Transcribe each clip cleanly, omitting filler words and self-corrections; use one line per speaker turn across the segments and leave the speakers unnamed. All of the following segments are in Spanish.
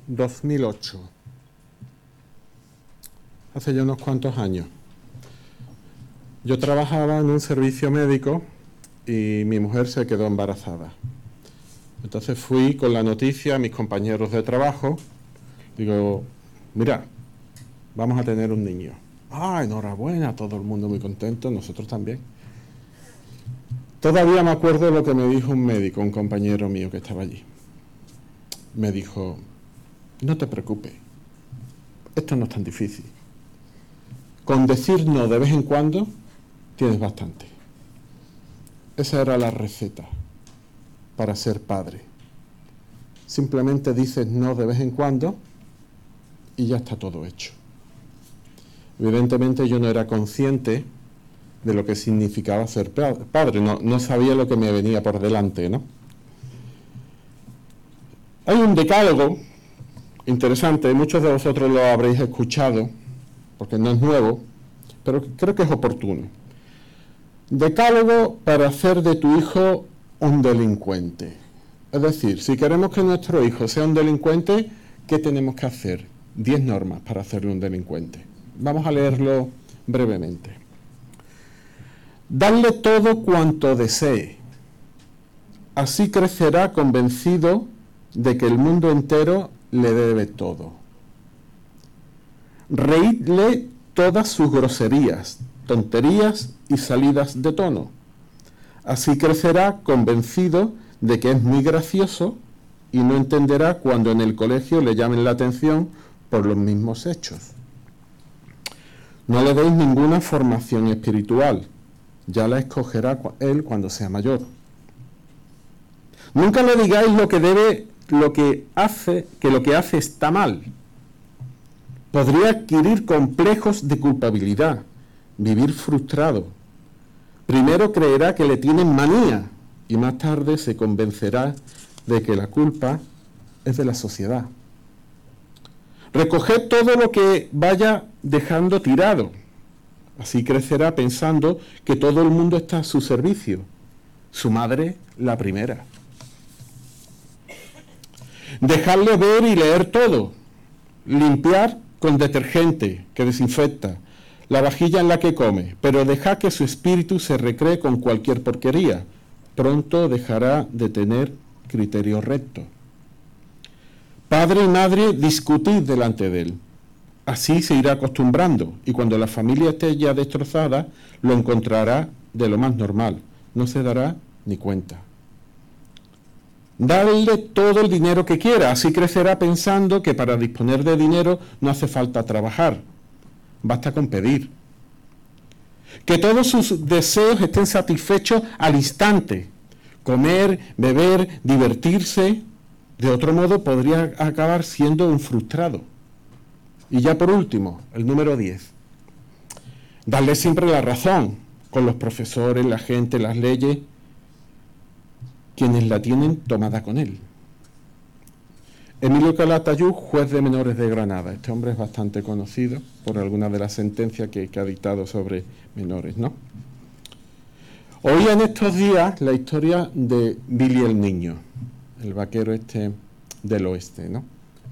2008, hace ya unos cuantos años. Yo trabajaba en un servicio médico y mi mujer se quedó embarazada. Entonces fui con la noticia a mis compañeros de trabajo. Digo, mira, vamos a tener un niño. Ah, enhorabuena, todo el mundo muy contento, nosotros también. Todavía me acuerdo lo que me dijo un médico, un compañero mío que estaba allí. Me dijo, no te preocupes, esto no es tan difícil. Con decir no de vez en cuando, tienes bastante. Esa era la receta para ser padre. Simplemente dices no de vez en cuando y ya está todo hecho. Evidentemente yo no era consciente de lo que significaba ser padre, no sabía lo que me venía por delante, ¿no? Hay un decálogo interesante, muchos de vosotros lo habréis escuchado, porque no es nuevo, pero creo que es oportuno. Decálogo para hacer de tu hijo un delincuente. Es decir, si queremos que nuestro hijo sea un delincuente, ¿qué tenemos que hacer? 10 normas para hacerle un delincuente. Vamos a leerlo brevemente. Darle todo cuanto desee. Así crecerá convencido de que el mundo entero le debe todo. Reírle todas sus groserías, tonterías y salidas de tono. Así crecerá convencido de que es muy gracioso y no entenderá cuando en el colegio le llamen la atención por los mismos hechos. No le deis ninguna formación espiritual, ya la escogerá él cuando sea mayor. Nunca le digáis lo que hace está mal. Podría adquirir complejos de culpabilidad, vivir frustrado. Primero creerá que le tienen manía y más tarde se convencerá de que la culpa es de la sociedad. Recoged todo lo que vaya dejando tirado. Así crecerá pensando que todo el mundo está a su servicio. Su madre, la primera. Dejarle ver y leer todo. Limpiar con detergente que desinfecta la vajilla en la que come, pero deja que su espíritu se recree con cualquier porquería. Pronto dejará de tener criterio recto. Padre y madre, discutid delante de él. Así se irá acostumbrando y cuando la familia esté ya destrozada, lo encontrará de lo más normal. No se dará ni cuenta. Dadle todo el dinero que quiera, así crecerá pensando que para disponer de dinero no hace falta trabajar, basta con pedir. Que todos sus deseos estén satisfechos al instante, comer, beber, divertirse, de otro modo podría acabar siendo un frustrado. Y ya por último, el número 10. Darle siempre la razón con los profesores, la gente, las leyes, quienes la tienen tomada con él. Emilio Calatayud, juez de menores de Granada. Este hombre es bastante conocido por algunas de las sentencias que ha dictado sobre menores, ¿no? Oía en estos días la historia de Billy el Niño, el vaquero este del oeste, ¿no?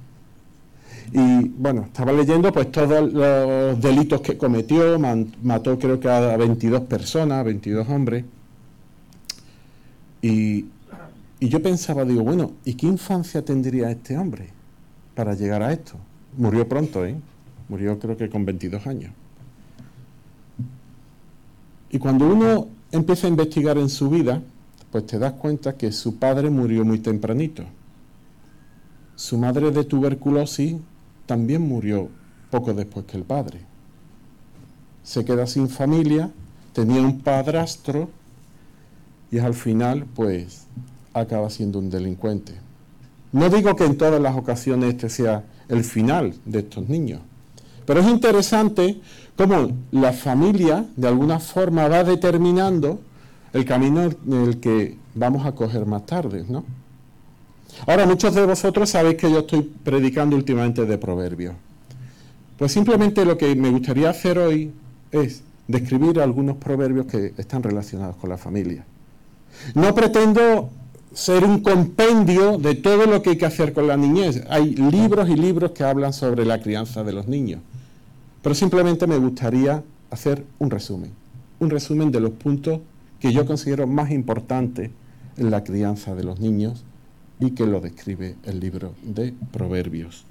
Y bueno, estaba leyendo pues todos los delitos que cometió, mató creo que a 22 personas, 22 hombres. Y yo pensaba, digo, bueno, ¿y qué infancia tendría este hombre para llegar a esto? Murió pronto, murió creo que con 22 años. Y cuando uno empieza a investigar en su vida, pues te das cuenta que su padre murió muy tempranito. Su madre de tuberculosis también murió poco después que el padre. Se queda sin familia, tenía un padrastro y al final, pues, acaba siendo un delincuente. No digo que en todas las ocasiones este sea el final de estos niños, pero es interesante cómo la familia, de alguna forma, va determinando el camino en el que vamos a coger más tarde, ¿no? Ahora, muchos de vosotros sabéis que yo estoy predicando últimamente de Proverbios. Pues simplemente lo que me gustaría hacer hoy es describir algunos proverbios que están relacionados con la familia. No pretendo ser un compendio de todo lo que hay que hacer con la niñez. Hay libros y libros que hablan sobre la crianza de los niños. Pero simplemente me gustaría hacer un resumen de los puntos que yo considero más importantes en la crianza de los niños y que lo describe el libro de Proverbios.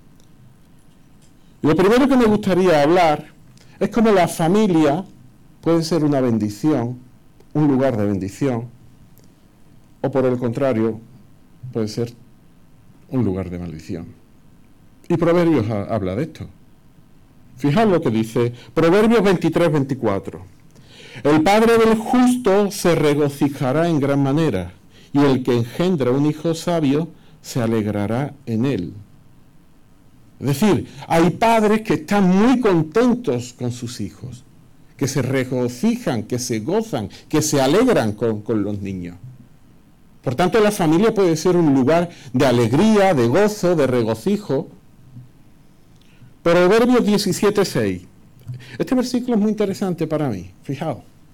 Lo primero que me gustaría hablar es cómo la familia puede ser una bendición, un lugar de bendición, o por el contrario, puede ser un lugar de maldición. Y Proverbios habla de esto. Fijaos lo que dice Proverbios 23-24. El padre del justo se regocijará en gran manera, y el que engendra un hijo sabio se alegrará en él. Es decir, hay padres que están muy contentos con sus hijos, que se regocijan, que se gozan, que se alegran con los niños. Por tanto, la familia puede ser un lugar de alegría, de gozo, de regocijo. Proverbios 17:6. Este versículo es muy interesante para mí. Fijaos.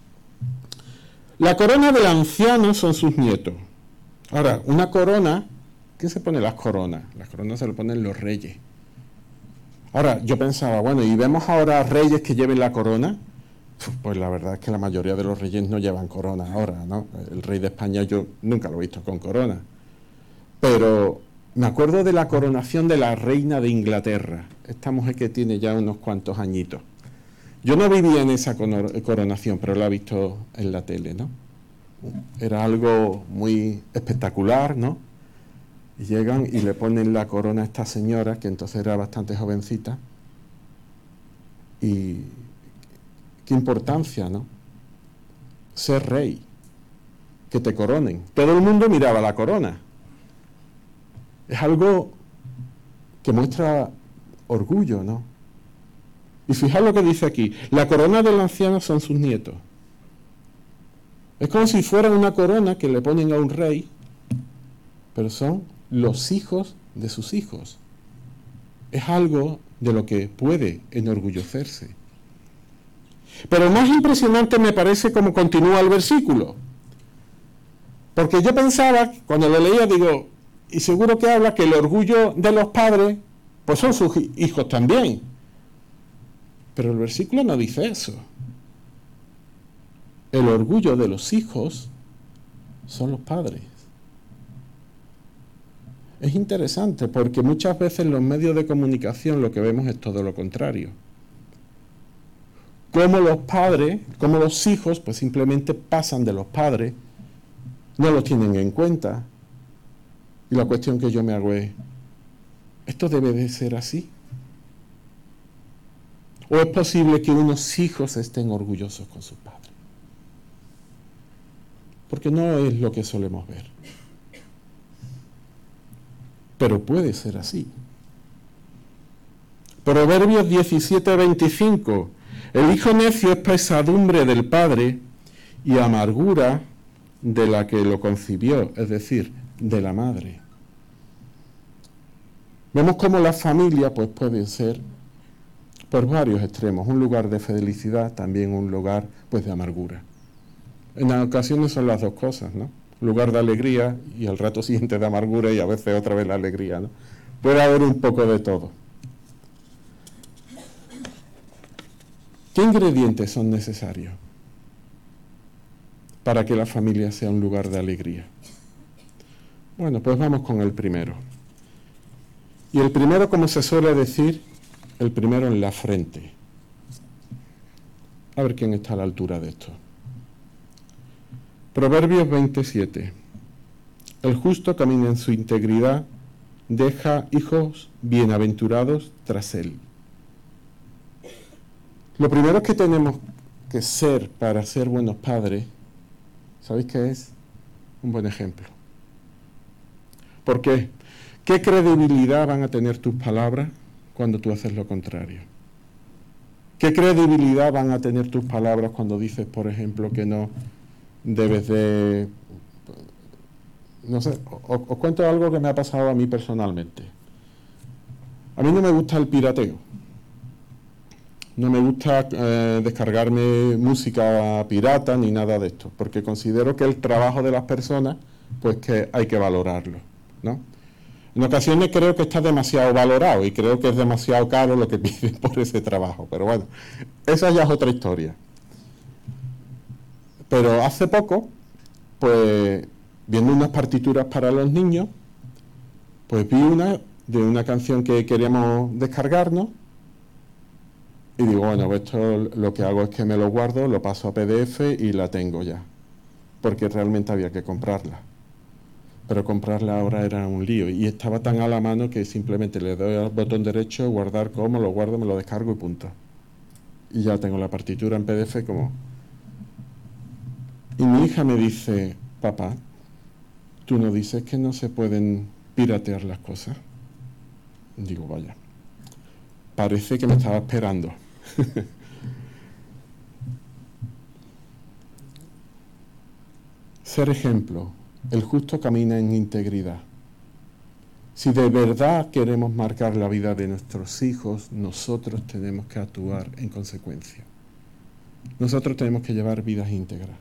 La corona del anciano son sus nietos. Ahora, una corona, ¿quién se pone las coronas? Las coronas se lo ponen los reyes. Ahora, yo pensaba, bueno, ¿y vemos ahora reyes que lleven la corona? Pues la verdad es que la mayoría de los reyes no llevan corona ahora, ¿no? El rey de España yo nunca lo he visto con corona. Pero me acuerdo de la coronación de la reina de Inglaterra, esta mujer que tiene ya unos cuantos añitos. Yo no vivía en esa coronación, pero la he visto en la tele, ¿no? Era algo muy espectacular, ¿no? Y llegan y le ponen la corona a esta señora, que entonces era bastante jovencita. Y qué importancia, ¿no? Ser rey, que te coronen. Todo el mundo miraba la corona. Es algo que muestra orgullo, ¿no? Y fijaos lo que dice aquí. La corona del anciano son sus nietos. Es como si fuera una corona que le ponen a un rey, pero son los hijos de sus hijos. Es algo de lo que puede enorgullecerse. Pero más impresionante me parece cómo continúa el versículo. Porque yo pensaba, cuando lo leía, digo, y seguro que habla que el orgullo de los padres, pues son sus hijos también. Pero el versículo no dice eso. El orgullo de los hijos son los padres. Es interesante porque muchas veces en los medios de comunicación lo que vemos es todo lo contrario. Como los padres, como los hijos, pues simplemente pasan de los padres, no los tienen en cuenta. Y la cuestión que yo me hago es, ¿esto debe de ser así? ¿O es posible que unos hijos estén orgullosos con sus padres? Porque no es lo que solemos ver. Pero puede ser así. Proverbios 17:25. El hijo necio es pesadumbre del padre y amargura de la que lo concibió, es decir, de la madre. Vemos cómo la familia pues, puede ser por varios extremos, un lugar de felicidad, también un lugar pues, de amargura. En ocasiones son las dos cosas, ¿no? Un lugar de alegría y al rato siguiente de amargura y a veces otra vez la alegría, ¿no? Puede haber un poco de todo. ¿Qué ingredientes son necesarios para que la familia sea un lugar de alegría? Bueno, pues vamos con el primero. Y el primero, como se suele decir, el primero en la frente. A ver quién está a la altura de esto. Proverbios 27. El justo camina en su integridad, deja hijos bienaventurados tras él. Lo primero que tenemos que ser para ser buenos padres, ¿sabéis qué es? Un buen ejemplo. ¿Por qué? ¿Qué credibilidad van a tener tus palabras cuando tú haces lo contrario? ¿Qué credibilidad van a tener tus palabras cuando dices, por ejemplo, que no debes de... No sé, os cuento algo que me ha pasado a mí personalmente. A mí no me gusta el pirateo. No me gusta descargarme música pirata ni nada de esto, porque considero que el trabajo de las personas pues que hay que valorarlo, ¿no? En ocasiones creo que está demasiado valorado y creo que es demasiado caro lo que piden por ese trabajo, pero bueno, esa ya es otra historia. Pero hace poco, pues viendo unas partituras para los niños, pues vi una de una canción que queríamos descargarnos y digo, bueno, esto lo que hago es que me lo guardo, lo paso a PDF y la tengo ya, porque realmente había que comprarla. Pero comprarla ahora era un lío y estaba tan a la mano que simplemente le doy al botón derecho, guardar como, lo guardo, me lo descargo y punto. Y ya tengo la partitura en PDF como... Y mi hija me dice, papá, ¿tú no dices que no se pueden piratear las cosas? Digo, vaya, parece que me estaba esperando. Ser ejemplo. El justo camina en integridad. Si de verdad queremos marcar la vida de nuestros hijos, nosotros tenemos que actuar en consecuencia. Nosotros tenemos que llevar vidas íntegras.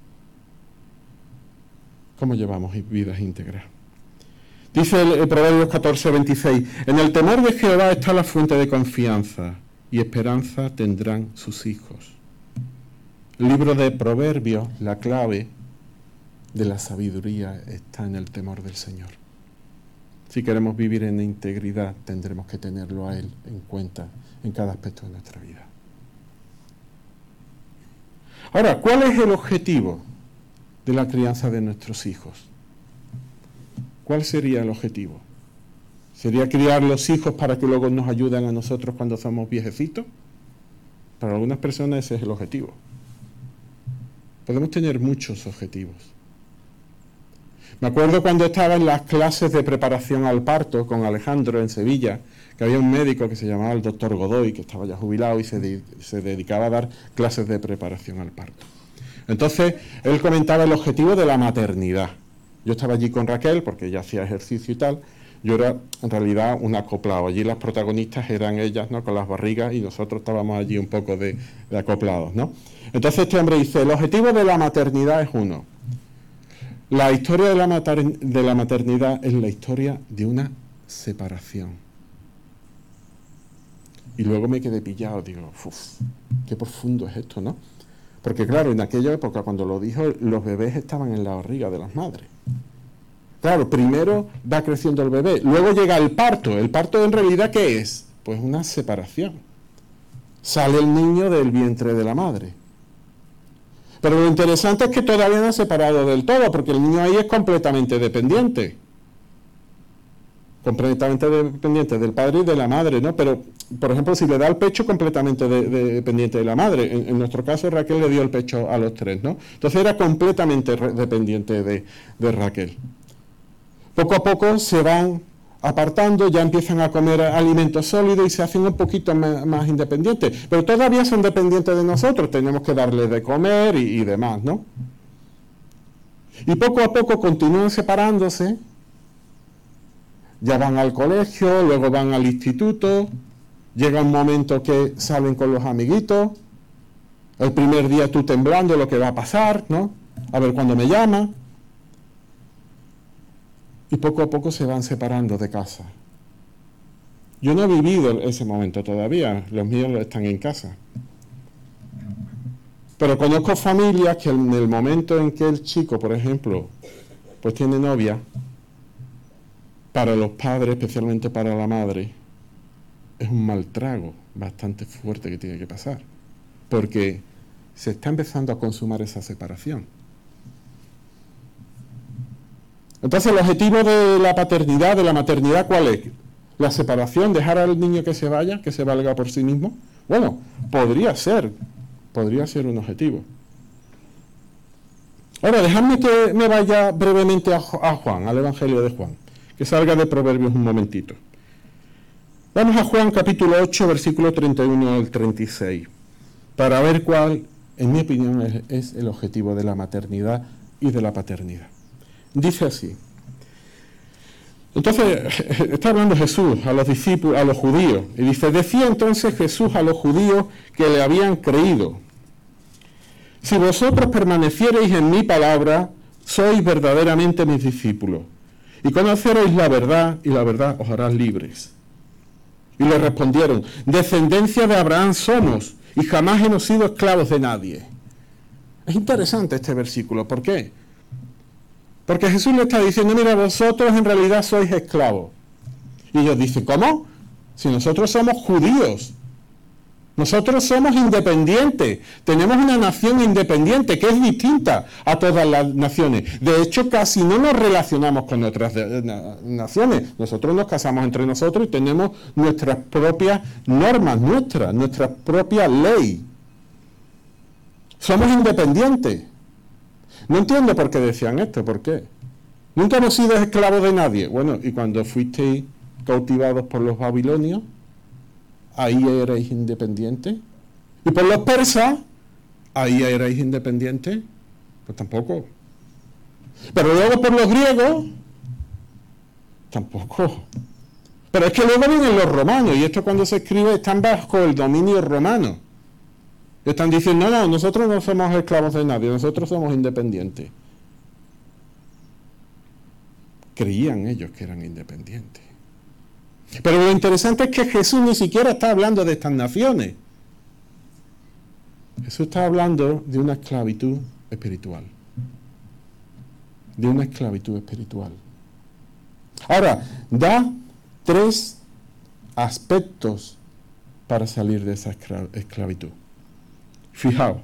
¿Cómo llevamos vidas íntegras? Dice el Proverbios 14:26, en el temor de Jehová está la fuente de confianza y esperanza tendrán sus hijos. El libro de Proverbios, la clave de la sabiduría está en el temor del Señor. Si queremos vivir en integridad, tendremos que tenerlo a Él en cuenta en cada aspecto de nuestra vida. Ahora, ¿cuál es el objetivo de la crianza de nuestros hijos? ¿Cuál sería el objetivo? ¿Sería criar los hijos para que luego nos ayuden a nosotros cuando somos viejecitos? Para algunas personas ese es el objetivo. Podemos tener muchos objetivos. Me acuerdo cuando estaba en las clases de preparación al parto con Alejandro en Sevilla, que había un médico que se llamaba el doctor Godoy, que estaba ya jubilado y se dedicaba a dar clases de preparación al parto. Entonces, él comentaba el objetivo de la maternidad. Yo estaba allí con Raquel, porque ella hacía ejercicio y tal. Yo era, en realidad, un acoplado. Allí las protagonistas eran ellas, ¿no?, con las barrigas, y nosotros estábamos allí un poco de acoplados, ¿no? Entonces este hombre dice, el objetivo de la maternidad es uno. La historia de la maternidad es la historia de una separación. Y luego me quedé pillado, digo, uff, qué profundo es esto, ¿no? Porque claro, en aquella época cuando lo dijo, los bebés estaban en la barriga de las madres. Claro, primero va creciendo el bebé, luego llega el parto. ¿El parto en realidad qué es? Pues una separación. Sale el niño del vientre de la madre. Pero lo interesante es que todavía no ha separado del todo, porque el niño ahí es completamente dependiente. Completamente dependiente del padre y de la madre, ¿no? Pero, por ejemplo, si le da el pecho, completamente dependiente de la madre. En nuestro caso, Raquel le dio el pecho a los 3, ¿no? Entonces era completamente dependiente de Raquel. Poco a poco se van apartando, ya empiezan a comer alimentos sólidos y se hacen un poquito más independientes. Pero todavía son dependientes de nosotros, tenemos que darles de comer y demás, ¿no? Y poco a poco continúan separándose. Ya van al colegio, luego van al instituto, llega un momento que salen con los amiguitos, el primer día tú temblando lo que va a pasar, ¿no? A ver cuándo me llama. Y poco a poco se van separando de casa. Yo no he vivido ese momento todavía, los míos están en casa. Pero conozco familias que en el momento en que el chico, por ejemplo, pues tiene novia, para los padres, especialmente para la madre, es un mal trago bastante fuerte que tiene que pasar, porque se está empezando a consumar esa separación. Entonces, el objetivo de la paternidad, de la maternidad, ¿cuál es? ¿La separación? ¿Dejar al niño que se vaya, que se valga por sí mismo? Bueno, podría ser un objetivo. Ahora, dejadme que me vaya brevemente a Juan, al Evangelio de Juan, que salga de Proverbios un momentito. Vamos a Juan capítulo 8, versículo 31 al 36, para ver cuál, en mi opinión, es el objetivo de la maternidad y de la paternidad. Dice así. Entonces, está hablando Jesús a los discípulos, a los judíos, y dice, decía entonces Jesús a los judíos que le habían creído, si vosotros permaneciereis en mi palabra, sois verdaderamente mis discípulos, y conoceréis la verdad, y la verdad os hará libres. Y le respondieron, descendencia de Abraham somos, y jamás hemos sido esclavos de nadie. Es interesante este versículo, ¿por qué? Porque Jesús le está diciendo, mira, vosotros en realidad sois esclavos. Y ellos dicen, ¿cómo? Si nosotros somos judíos, nosotros somos independientes, tenemos una nación independiente que es distinta a todas las naciones. De hecho, casi no nos relacionamos con otras naciones. Nosotros nos casamos entre nosotros y tenemos nuestras propias normas, nuestra propia ley. Somos independientes. No entiendo por qué decían esto, ¿por qué? Nunca hemos sido esclavos de nadie. Bueno, y cuando fuisteis cautivados por los babilonios, ahí erais independientes. Y por los persas, ahí erais independientes. Pues tampoco. Pero luego por los griegos, tampoco. Pero es que luego vienen los romanos, y esto cuando se escribe están bajo el dominio romano. Están diciendo, no, nosotros no somos esclavos de nadie, nosotros somos independientes. Creían ellos que eran independientes. Pero lo interesante es que Jesús ni siquiera está hablando de estas naciones. Jesús está hablando de una esclavitud espiritual. De una esclavitud espiritual. Ahora, da 3 aspectos para salir de esa esclavitud. Fijaos,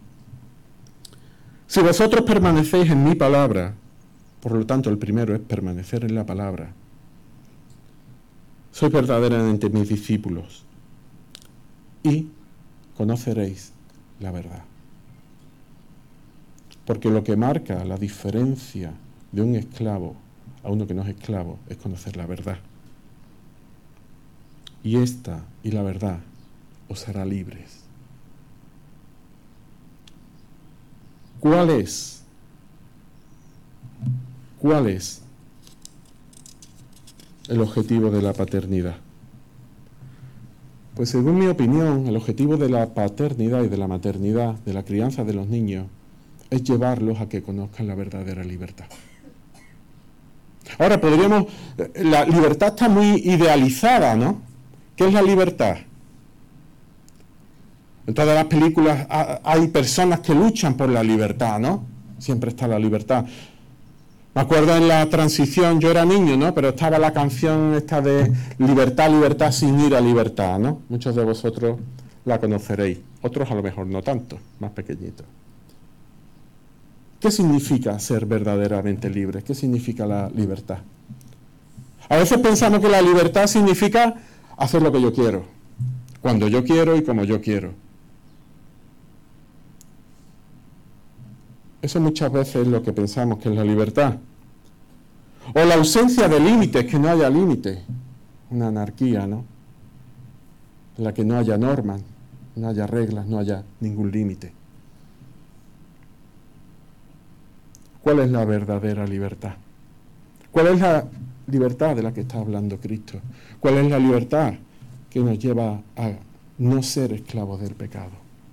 si vosotros permanecéis en mi palabra, por lo tanto el primero es permanecer en la palabra, sois verdaderamente mis discípulos y conoceréis la verdad. Porque lo que marca la diferencia de un esclavo a uno que no es esclavo es conocer la verdad. Y esta y la verdad os hará libres. ¿Cuál es el objetivo de la paternidad? Pues según mi opinión, el objetivo de la paternidad y de la maternidad, de la crianza de los niños, es llevarlos a que conozcan la verdadera libertad. Ahora la libertad está muy idealizada, ¿no? ¿Qué es la libertad? En todas las películas hay personas que luchan por la libertad, ¿no? Siempre está la libertad. Me acuerdo en la transición, yo era niño, ¿no? Pero estaba la canción esta de libertad, libertad sin ir a libertad, ¿no? Muchos de vosotros la conoceréis. Otros a lo mejor no tanto, más pequeñitos. ¿Qué significa ser verdaderamente libre? ¿Qué significa la libertad? A veces pensamos que la libertad significa hacer lo que yo quiero, cuando yo quiero y como yo quiero. Eso muchas veces es lo que pensamos que es la libertad. O la ausencia de límites, que no haya límites. Una anarquía, ¿no? En la que no haya normas, no haya reglas, no haya ningún límite. ¿Cuál es la verdadera libertad? ¿Cuál es la libertad de la que está hablando Cristo? ¿Cuál es la libertad que nos lleva a no ser esclavos del pecado?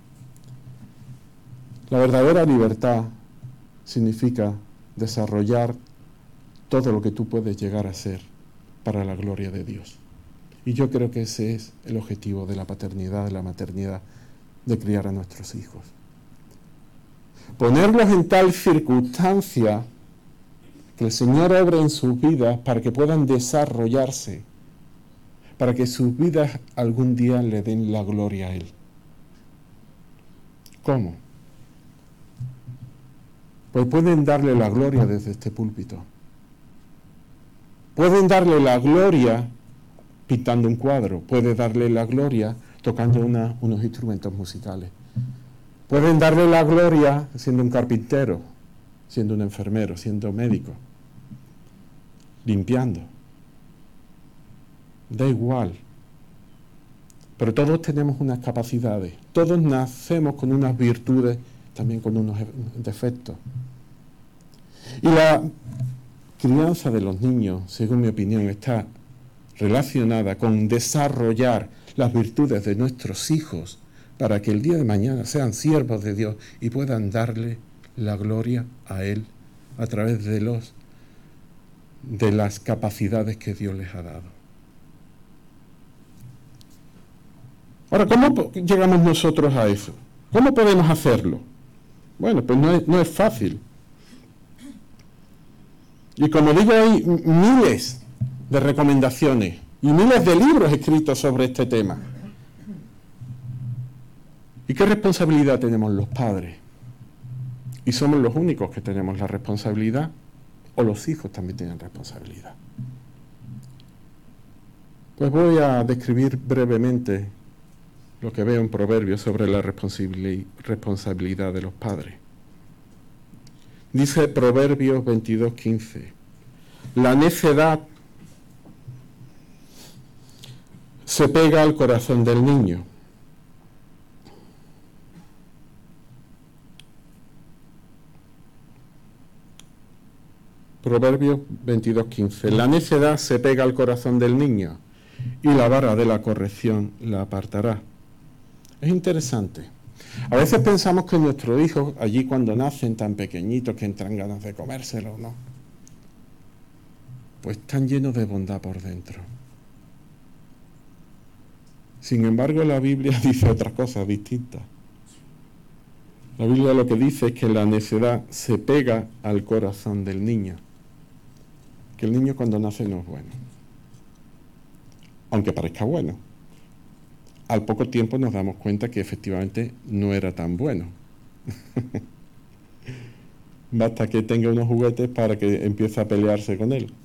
La verdadera libertad significa desarrollar todo lo que tú puedes llegar a ser para la gloria de Dios. Y yo creo que ese es el objetivo de la paternidad, de la maternidad, de criar a nuestros hijos. Ponerlos en tal circunstancia que el Señor obre en sus vidas para que puedan desarrollarse, para que sus vidas algún día le den la gloria a Él. ¿Cómo? Pues pueden darle la gloria desde este púlpito. Pueden darle la gloria pintando un cuadro. Pueden darle la gloria tocando unos instrumentos musicales. Pueden darle la gloria siendo un carpintero, siendo un enfermero, siendo médico, limpiando. Da igual. Pero todos tenemos unas capacidades. Todos nacemos con unas virtudes, también con unos defectos. Y la crianza de los niños, según mi opinión, está relacionada con desarrollar las virtudes de nuestros hijos para que el día de mañana sean siervos de Dios y puedan darle la gloria a Él a través de las capacidades que Dios les ha dado. Ahora, ¿cómo llegamos nosotros a eso? ¿Cómo podemos hacerlo? Bueno, pues no es fácil. Y como digo, hay miles de recomendaciones y miles de libros escritos sobre este tema. ¿Y qué responsabilidad tenemos los padres? ¿Y somos los únicos que tenemos la responsabilidad? ¿O los hijos también tienen responsabilidad? Pues voy a describir brevemente lo que veo en Proverbios sobre la responsabilidad de los padres. Dice Proverbios 22:15, la necedad se pega al corazón del niño. Proverbios 22:15, la necedad se pega al corazón del niño y la vara de la corrección la apartará. Es interesante. A veces pensamos que nuestros hijos, allí cuando nacen tan pequeñitos que entran ganas de comérselos, ¿no? Pues están llenos de bondad por dentro. Sin embargo, la Biblia dice otras cosas distintas. La Biblia lo que dice es que la necedad se pega al corazón del niño. Que el niño cuando nace no es bueno. Aunque parezca bueno. Al poco tiempo nos damos cuenta que efectivamente no era tan bueno. Basta que tenga unos juguetes para que empiece a pelearse con él.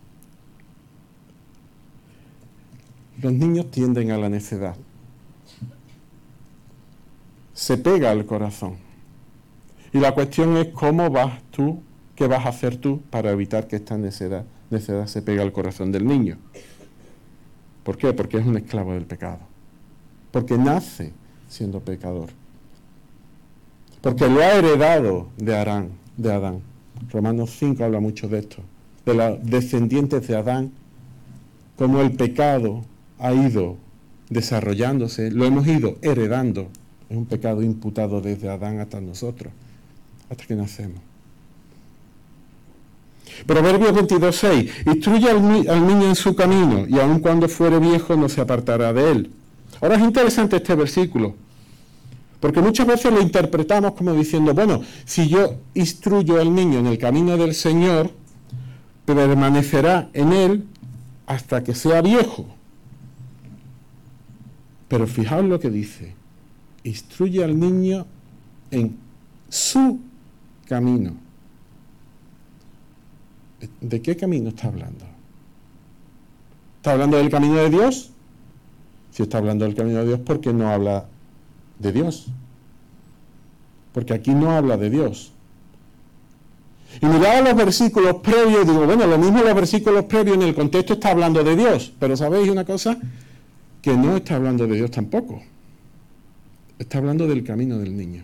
Los niños tienden a la necedad. Se pega al corazón. Y la cuestión es cómo vas tú, qué vas a hacer tú para evitar que esta necedad se pegue al corazón del niño. ¿Por qué? Porque es un esclavo del pecado. Porque nace siendo pecador. Porque lo ha heredado de Adán. Romanos 5 habla mucho de esto. De los descendientes de Adán, como el pecado ha ido desarrollándose, lo hemos ido heredando. Es un pecado imputado desde Adán hasta nosotros, hasta que nacemos. Proverbios 22:6, instruye al niño en su camino, y aun cuando fuere viejo no se apartará de él. Ahora es interesante este versículo, porque muchas veces lo interpretamos como diciendo, bueno, si yo instruyo al niño en el camino del Señor, permanecerá en él hasta que sea viejo. Pero fijaos lo que dice, instruye al niño en su camino. ¿De qué camino está hablando? ¿Está hablando del camino de Dios? Si está hablando del camino de Dios, ¿por qué no habla de Dios? Porque aquí no habla de Dios. Y miraba los versículos previos y digo, bueno, lo mismo los versículos previos en el contexto está hablando de Dios. Pero ¿sabéis una cosa? Que no está hablando de Dios tampoco. Está hablando del camino del niño.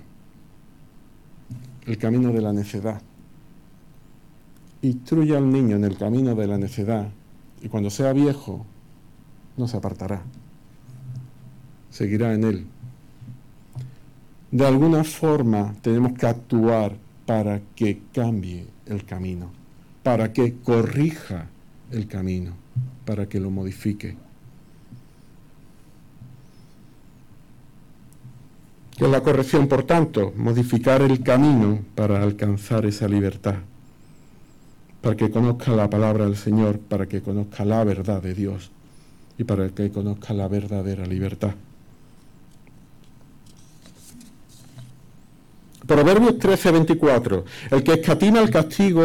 El camino de la necedad. Instruye al niño en el camino de la necedad y cuando sea viejo no se apartará. Seguirá en él. De alguna forma tenemos que actuar para que cambie el camino, para que corrija el camino, para que lo modifique. ¿Qué es la corrección, por tanto? Modificar el camino para alcanzar esa libertad, para que conozca la palabra del Señor, para que conozca la verdad de Dios y para que conozca la verdadera libertad. Proverbios 13:24. El que escatima el castigo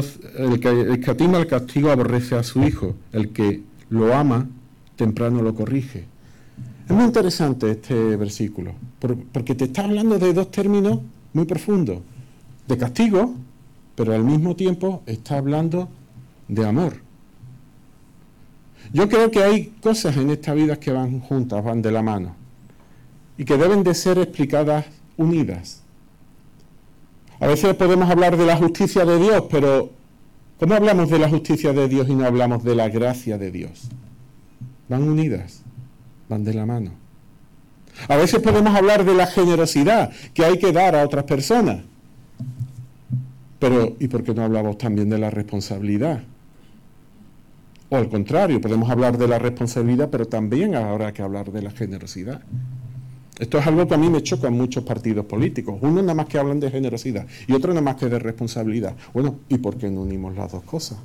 aborrece a su hijo. El que lo ama, temprano lo corrige. Es muy interesante este versículo, porque te está hablando de dos términos muy profundos, de castigo, pero al mismo tiempo está hablando de amor. Yo creo que hay cosas en esta vida que van juntas, van de la mano, y que deben de ser explicadas unidas. A veces podemos hablar de la justicia de Dios, pero ¿cómo hablamos de la justicia de Dios y no hablamos de la gracia de Dios? Van unidas, van de la mano. A veces podemos hablar de la generosidad que hay que dar a otras personas. Pero, ¿y por qué no hablamos también de la responsabilidad? O al contrario, podemos hablar de la responsabilidad, pero también habrá que hablar de la generosidad. Esto es algo que a mí me choca en muchos partidos políticos. Uno nada más que hablan de generosidad y otro nada más que de responsabilidad. Bueno, ¿y por qué no unimos las dos cosas?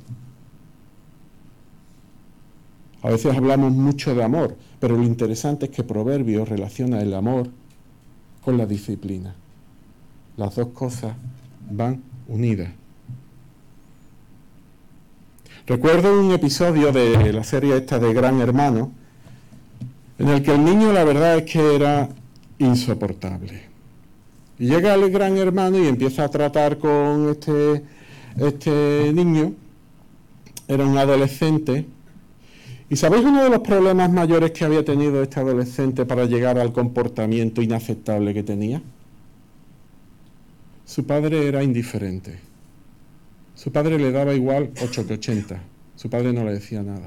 A veces hablamos mucho de amor, pero lo interesante es que Proverbios relaciona el amor con la disciplina. Las dos cosas van unidas. Recuerdo un episodio de la serie esta de Gran Hermano, en el que el niño la verdad es que era insoportable. Y llega el Gran Hermano y empieza a tratar con este niño. Era un adolescente. ¿Y sabéis uno de los problemas mayores que había tenido este adolescente para llegar al comportamiento inaceptable que tenía? Su padre era indiferente. Su padre le daba igual 8 que 80. Su padre no le decía nada.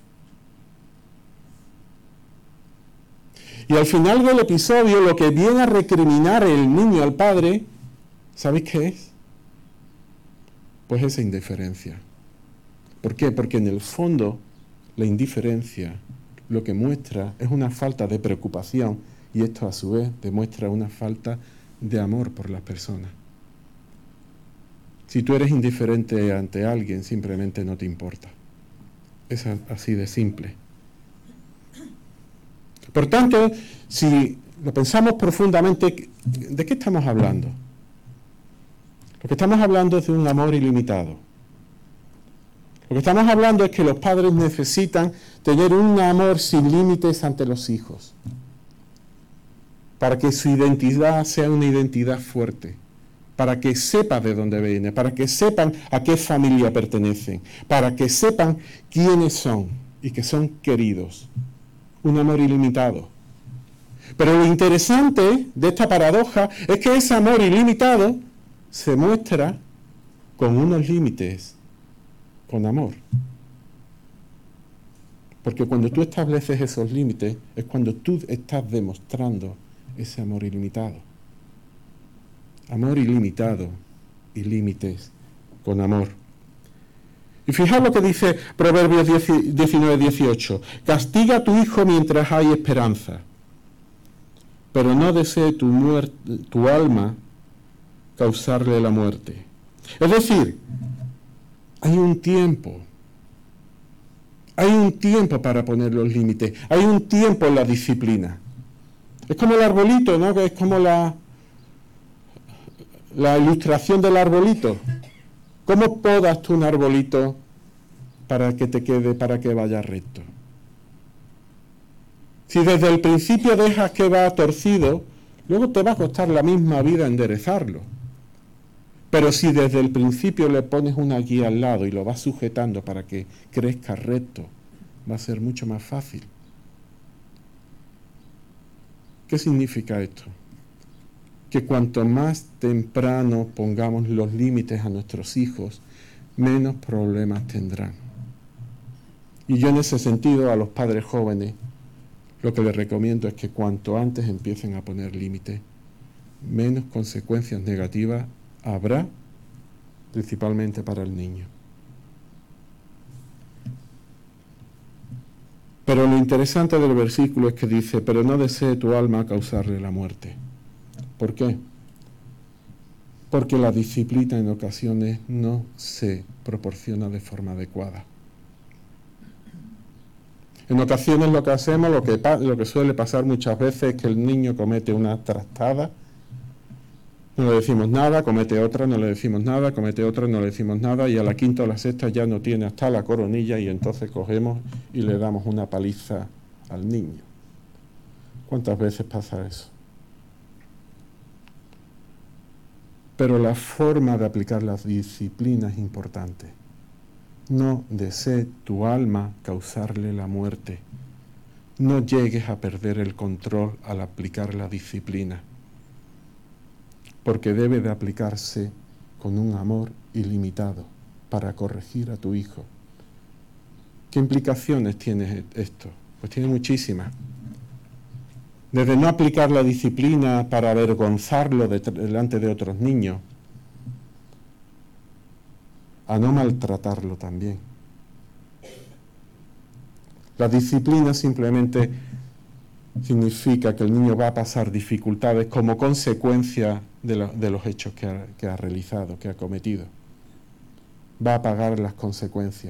Y al final del episodio, lo que viene a recriminar el niño al padre, ¿sabéis qué es? Pues esa indiferencia. ¿Por qué? Porque en el fondo, la indiferencia lo que muestra es una falta de preocupación y esto a su vez demuestra una falta de amor por las personas. Si tú eres indiferente ante alguien, simplemente no te importa. Es así de simple. Por tanto, si lo pensamos profundamente, ¿de qué estamos hablando? Lo que estamos hablando es de un amor ilimitado. Lo que estamos hablando es que los padres necesitan tener un amor sin límites ante los hijos, para que su identidad sea una identidad fuerte, para que sepan de dónde viene, para que sepan a qué familia pertenecen, para que sepan quiénes son y que son queridos. Un amor ilimitado. Pero lo interesante de esta paradoja es que ese amor ilimitado se muestra con unos límites, con amor. Porque cuando tú estableces esos límites es cuando tú estás demostrando ese amor ilimitado. Amor ilimitado y límites con amor. Y fijaos lo que dice Proverbios 19:18. Castiga a tu hijo mientras hay esperanza, pero no desee tu alma causarle la muerte. Es decir, hay un tiempo para poner los límites, hay un tiempo en la disciplina. Es como el arbolito, ¿no? Que es como la ilustración del arbolito. ¿Cómo podas tú un arbolito para que te quede, para que vaya recto? Si desde el principio dejas que va torcido, luego te va a costar la misma vida enderezarlo. Pero si desde el principio le pones una guía al lado y lo vas sujetando para que crezca recto, va a ser mucho más fácil. ¿Qué significa esto? Que cuanto más temprano pongamos los límites a nuestros hijos, menos problemas tendrán. Y yo en ese sentido a los padres jóvenes lo que les recomiendo es que cuanto antes empiecen a poner límites, menos consecuencias negativas habrá, principalmente para el niño. Pero lo interesante del versículo es que dice, pero no desee tu alma causarle la muerte. ¿Por qué? Porque la disciplina en ocasiones no se proporciona de forma adecuada. En ocasiones lo que hacemos, lo que suele pasar muchas veces es que el niño comete una trastada, no le decimos nada, comete otra, no le decimos nada, comete otra, no le decimos nada, y a la quinta o la sexta ya no tiene hasta la coronilla y entonces cogemos y le damos una paliza al niño. ¿Cuántas veces pasa eso? Pero la forma de aplicar la disciplina es importante. No desee tu alma causarle la muerte. No llegues a perder el control al aplicar la disciplina, porque debe de aplicarse con un amor ilimitado para corregir a tu hijo. ¿Qué implicaciones tiene esto? Pues tiene muchísimas. Desde no aplicar la disciplina para avergonzarlo delante de otros niños, a no maltratarlo también. La disciplina simplemente significa que el niño va a pasar dificultades como consecuencia de los hechos que ha realizado, que ha cometido. Va a pagar las consecuencias.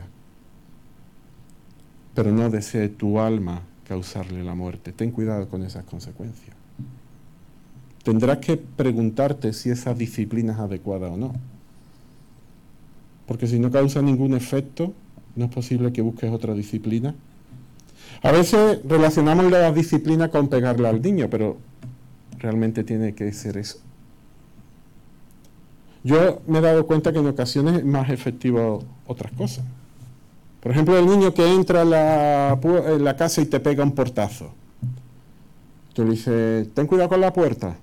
Pero no desee tu alma causarle la muerte. Ten cuidado con esas consecuencias. Tendrás que preguntarte si esa disciplina es adecuada o no. Porque si no causa ningún efecto, no es posible que busques otra disciplina. A veces relacionamos la disciplina con pegarle al niño, pero realmente tiene que ser eso. Yo me he dado cuenta que en ocasiones es más efectivo otras cosas. Por ejemplo, el niño que entra en la casa y te pega un portazo. Tú le dices, ten cuidado con la puerta.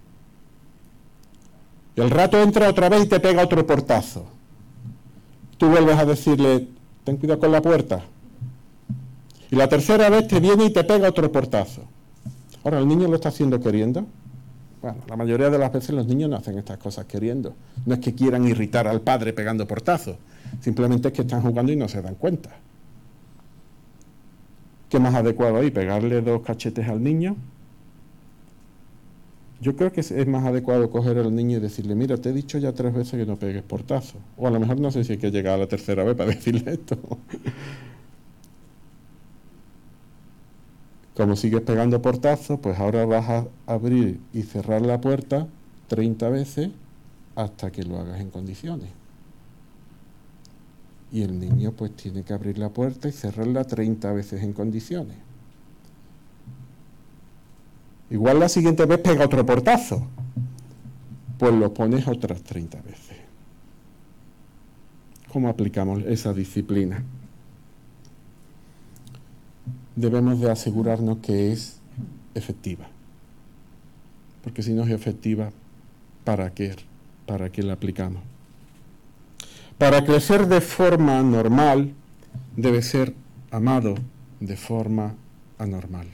Y al rato entra otra vez y te pega otro portazo. Tú vuelves a decirle, ten cuidado con la puerta. Y la tercera vez te viene y te pega otro portazo. Ahora, ¿el niño lo está haciendo queriendo? Bueno, la mayoría de las veces los niños no hacen estas cosas queriendo. No es que quieran irritar al padre pegando portazos. Simplemente es que están jugando y no se dan cuenta. ¿Qué más adecuado ahí? ¿Pegarle 2 cachetes al niño? Yo creo que es más adecuado coger al niño y decirle, mira, te he dicho ya 3 veces que no pegues portazo. O a lo mejor no sé si hay que llegar a la tercera vez para decirle esto. Como sigues pegando portazos, pues ahora vas a abrir y cerrar la puerta 30 veces hasta que lo hagas en condiciones. Y el niño pues tiene que abrir la puerta y cerrarla 30 veces en condiciones. Igual la siguiente vez pega otro portazo, pues lo pones otras 30 veces. ¿Cómo aplicamos esa disciplina? Debemos de asegurarnos que es efectiva. Porque si no es efectiva, ¿para qué la aplicamos? Para crecer de forma normal, debe ser amado de forma anormal.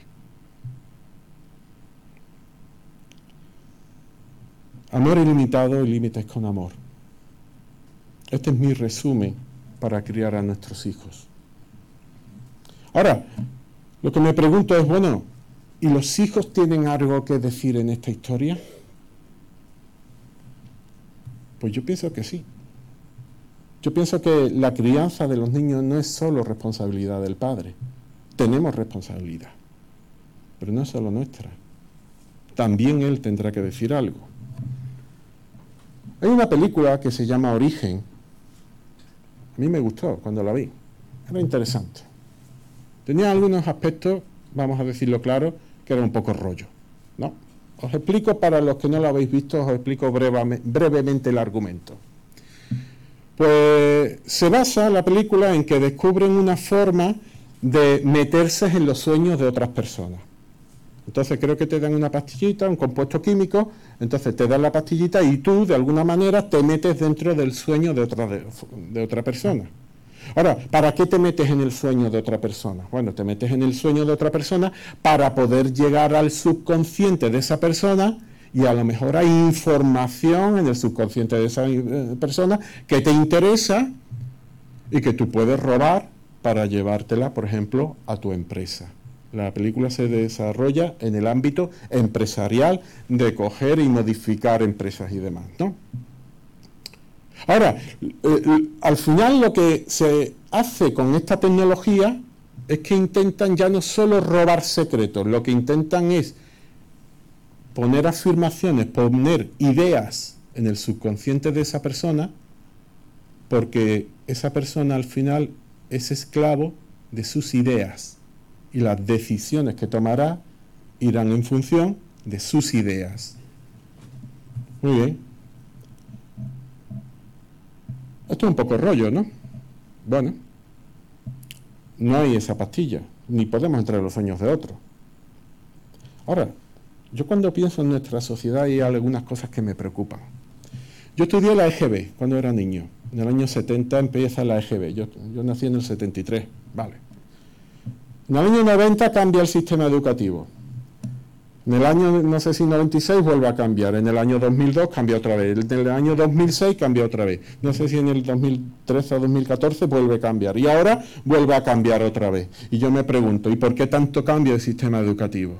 Amor ilimitado y límites con amor. Este es mi resumen para criar a nuestros hijos. Ahora, lo que me pregunto es, bueno, ¿y los hijos tienen algo que decir en esta historia? Pues yo pienso que sí. Yo pienso que la crianza de los niños no es solo responsabilidad del padre. Tenemos responsabilidad, pero no es solo nuestra. También él tendrá que decir algo. Hay una película que se llama Origen. A mí me gustó cuando la vi. Era interesante. Tenía algunos aspectos, vamos a decirlo claro, que era un poco rollo, ¿no? Os explico, para los que no lo habéis visto, os explico brevemente el argumento. Pues se basa la película en que descubren una forma de meterse en los sueños de otras personas. Entonces creo que te dan una pastillita, un compuesto químico, entonces te dan la pastillita y tú, de alguna manera, te metes dentro del sueño de otra persona. Ahora, ¿para qué te metes en el sueño de otra persona? Bueno, te metes en el sueño de otra persona para poder llegar al subconsciente de esa persona, y a lo mejor hay información en el subconsciente de esa persona que te interesa y que tú puedes robar para llevártela, por ejemplo, a tu empresa. La película se desarrolla en el ámbito empresarial de coger y modificar empresas y demás, ¿no? Ahora, al final lo que se hace con esta tecnología es que intentan ya no solo robar secretos, lo que intentan es poner afirmaciones, poner ideas en el subconsciente de esa persona, porque esa persona al final es esclavo de sus ideas y las decisiones que tomará irán en función de sus ideas. Muy bien. Esto es un poco rollo, ¿no? Bueno, no hay esa pastilla, ni podemos entrar en los sueños de otro. Ahora, yo cuando pienso en nuestra sociedad hay algunas cosas que me preocupan. Yo estudié la EGB cuando era niño. En el año 70 empieza la EGB. Yo nací en el 73, vale. En el año 90 cambia el sistema educativo. En el año, no sé si 96, vuelve a cambiar. En el año 2002 cambia otra vez. En el año 2006 cambia otra vez. No sé si en el 2013 o 2014 vuelve a cambiar. Y ahora vuelve a cambiar otra vez. Y yo me pregunto, ¿y por qué tanto cambio del sistema educativo?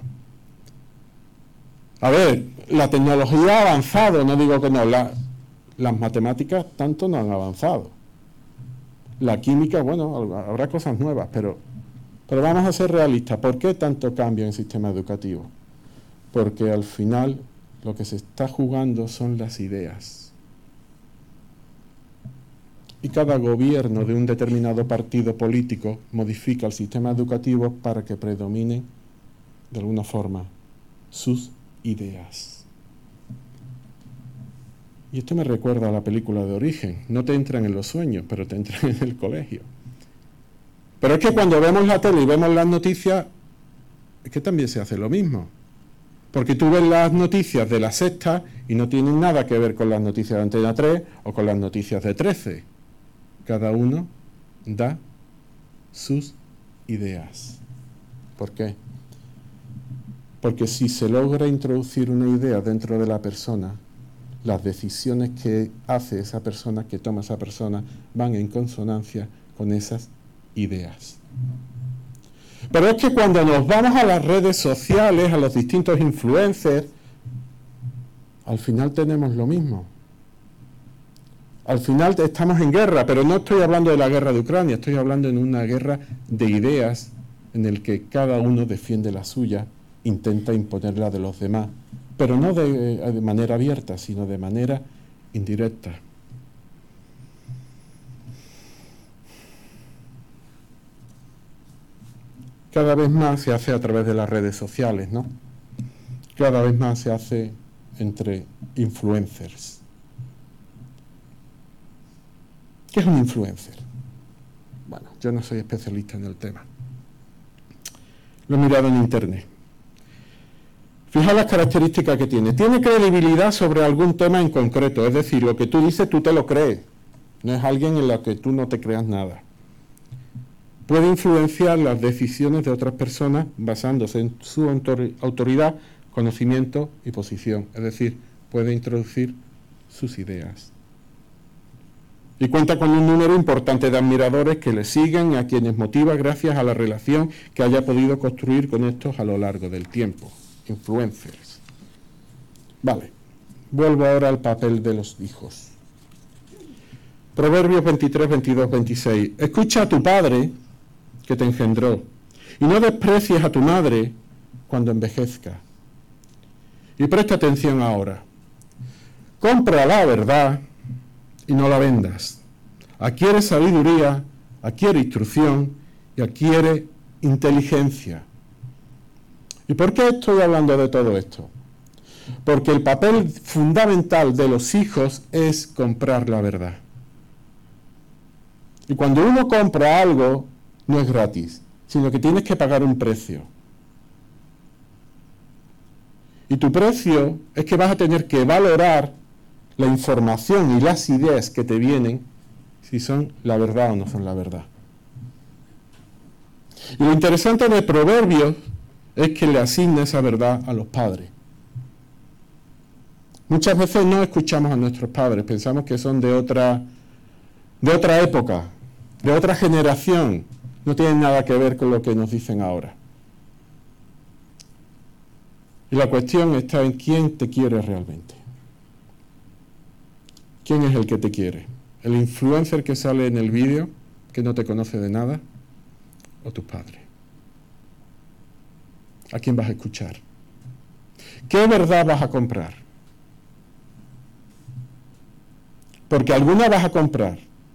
A ver, la tecnología ha avanzado, no digo que no. Las matemáticas tanto no han avanzado. La química, bueno, habrá cosas nuevas, pero vamos a ser realistas. ¿Por qué tanto cambio en el sistema educativo? Porque al final lo que se está jugando son las ideas. Y cada gobierno de un determinado partido político modifica el sistema educativo para que predominen, de alguna forma, sus ideas. Y esto me recuerda a la película de Origen. No te entran en los sueños, pero te entran en el colegio. Pero es que cuando vemos la tele y vemos las noticias, es que también se hace lo mismo. Porque tú ves las noticias de La Sexta y no tienen nada que ver con las noticias de Antena 3 o con las noticias de 13. Cada uno da sus ideas. ¿Por qué? Porque si se logra introducir una idea dentro de la persona, las decisiones que hace esa persona, que toma esa persona, van en consonancia con esas ideas. Pero es que cuando nos vamos a las redes sociales, a los distintos influencers, al final tenemos lo mismo. Al final estamos en guerra, pero no estoy hablando de la guerra de Ucrania, estoy hablando en una guerra de ideas en el que cada uno defiende la suya, intenta imponerla de los demás, pero no de manera abierta, sino de manera indirecta. Cada vez más se hace a través de las redes sociales, ¿no? Cada vez más se hace entre influencers. ¿Qué es un influencer? Bueno, yo no soy especialista en el tema. Lo he mirado en internet. Fijaos las características que tiene. Tiene credibilidad sobre algún tema en concreto, es decir, lo que tú dices tú te lo crees. No es alguien en lo que tú no te creas nada. Puede influenciar las decisiones de otras personas basándose en su autoridad, conocimiento y posición. Es decir, puede introducir sus ideas. Y cuenta con un número importante de admiradores que le siguen y a quienes motiva gracias a la relación que haya podido construir con estos a lo largo del tiempo. Influencers. Vale, vuelvo ahora al papel de los hijos. Proverbios 23, 22, 26. Escucha a tu padre que te engendró, y no desprecies a tu madre cuando envejezca. Y presta atención ahora. Compra la verdad y no la vendas. Adquiere sabiduría, adquiere instrucción y adquiere inteligencia. ¿Y por qué estoy hablando de todo esto? Porque el papel fundamental de los hijos es comprar la verdad. Y cuando uno compra algo, no es gratis, sino que tienes que pagar un precio. Y tu precio es que vas a tener que valorar la información y las ideas que te vienen, si son la verdad o no son la verdad. Y lo interesante de Proverbios es que le asigna esa verdad a los padres. Muchas veces no escuchamos a nuestros padres, pensamos que son de otra época, de otra generación. No tienen nada que ver con lo que nos dicen ahora. Y la cuestión está en quién te quiere realmente. ¿Quién es el que te quiere? ¿El influencer que sale en el vídeo, que no te conoce de nada? ¿O tus padres? ¿A quién vas a escuchar? ¿Qué verdad vas a comprar? Porque alguna vas a comprar.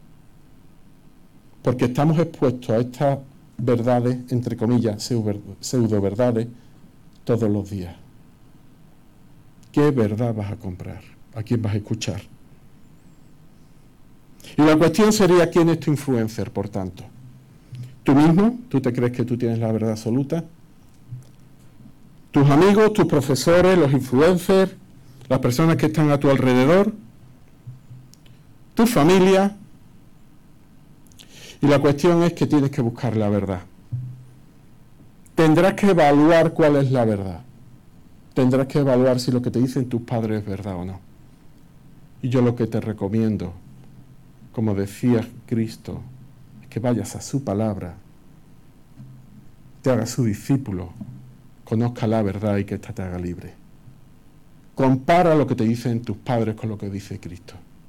Porque estamos expuestos a estas verdades, entre comillas, pseudo verdades, todos los días. ¿Qué verdad vas a comprar? ¿A quién vas a escuchar? Y la cuestión sería, ¿quién es tu influencer, por tanto? ¿Tú mismo? ¿Tú te crees que tú tienes la verdad absoluta? ¿Tus amigos, tus profesores, los influencers, las personas que están a tu alrededor? ¿Tu familia? Y la cuestión es que tienes que buscar la verdad. Tendrás que evaluar cuál es la verdad. tendrás que evaluar si lo que te dicen tus padres es verdad o no. Y yo lo que te recomiendo, como decía Cristo, es que vayas a su palabra, te hagas su discípulo, conozca la verdad y que ésta te haga libre. Compara lo que te dicen tus padres con lo que dice Cristo.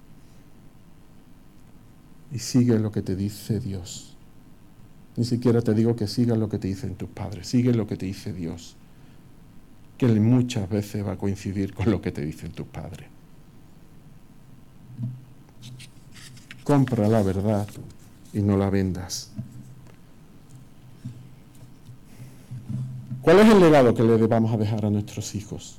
Y sigue lo que te dice Dios. Ni siquiera te digo que sigas lo que te dicen tus padres, sigue lo que te dice Dios, que muchas veces va a coincidir con lo que te dicen tus padres. Compra la verdad y no la vendas. ¿Cuál es el legado que le vamos a dejar a nuestros hijos?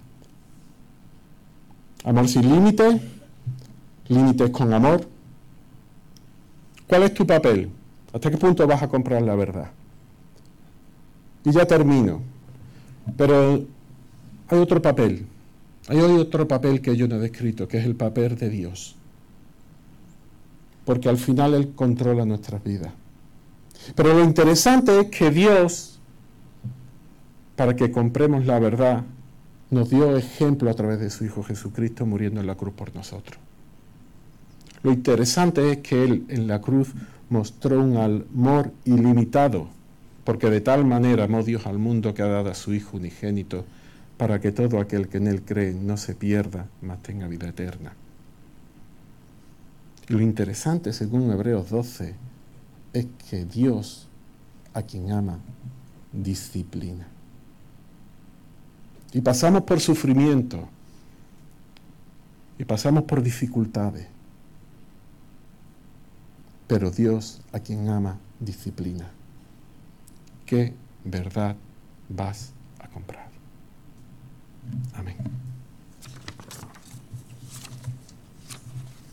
Amor sin límites, límites con amor. ¿Cuál es tu papel? ¿Hasta qué punto vas a comprar la verdad? Y ya termino. Pero hay otro papel. Hay otro papel que yo no he descrito, que es el papel de Dios. Porque al final Él controla nuestras vidas. Pero lo interesante es que Dios, para que compremos la verdad, nos dio ejemplo a través de su Hijo Jesucristo muriendo en la cruz por nosotros. Lo interesante es que Él en la cruz mostró un amor ilimitado, porque de tal manera amó Dios al mundo que ha dado a su Hijo unigénito, para que todo aquel que en Él cree no se pierda, mas tenga vida eterna. Y lo interesante, según Hebreos 12, es que Dios, a quien ama, disciplina. Y pasamos por sufrimiento, y pasamos por dificultades, pero Dios, a quien ama, disciplina. ¿Qué verdad vas a comprar? Amén.